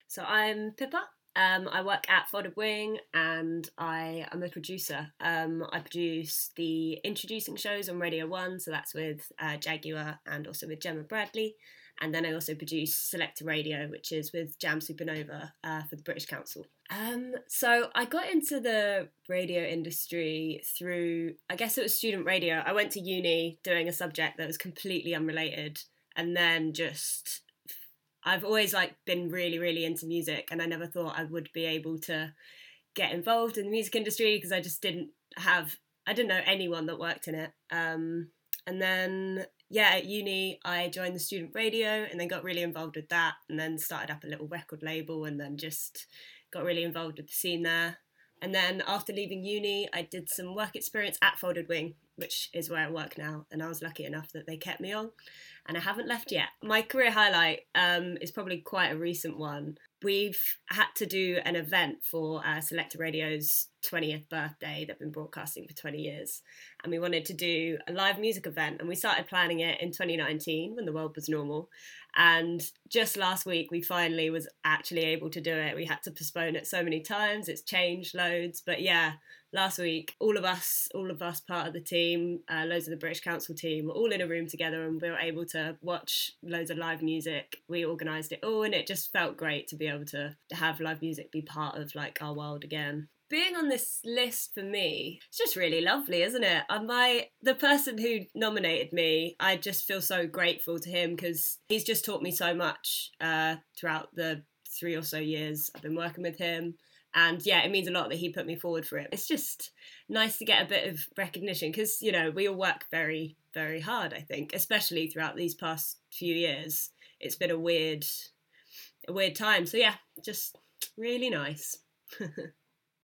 So I'm Pippa. I work at Folded Wing and I am a producer. I produce the introducing shows on Radio 1, so that's with Jaguar and also with Gemma Bradley. And then I also produce Selector Radio, which is with Jam Supernova for the British Council. So I got into the radio industry through, I guess it was student radio. I went to uni doing a subject that was completely unrelated and then just I've always been really, really into music, and I never thought I would be able to get involved in the music industry because I didn't know anyone that worked in it. And then at uni I joined the student radio and then got really involved with that, and then started up a little record label, and then just got really involved with the scene there. And then after leaving uni, I did some work experience at Folded Wing, which is where I work now, and I was lucky enough that they kept me on, and I haven't left yet. My career highlight is probably quite a recent one. We've had to do an event for Selector Radio's 20th birthday. They've been broadcasting for 20 years, and we wanted to do a live music event, and we started planning it in 2019 when the world was normal. And just last week, we finally was actually able to do it. We had to postpone it so many times. It's changed loads. But yeah, last week, all of us part of the team, loads of the British Council team, were all in a room together, and we were able to watch loads of live music. We organised it all, and it just felt great to be able to have live music be part of our world again. Being on this list for me, it's just really lovely, isn't it? The person who nominated me, I just feel so grateful to him because he's just taught me so much throughout the 3 or so years I've been working with him. And yeah, it means a lot that he put me forward for it. It's just nice to get a bit of recognition because, we all work very, very hard, I think, especially throughout these past few years. It's been a weird time. So yeah, just really nice.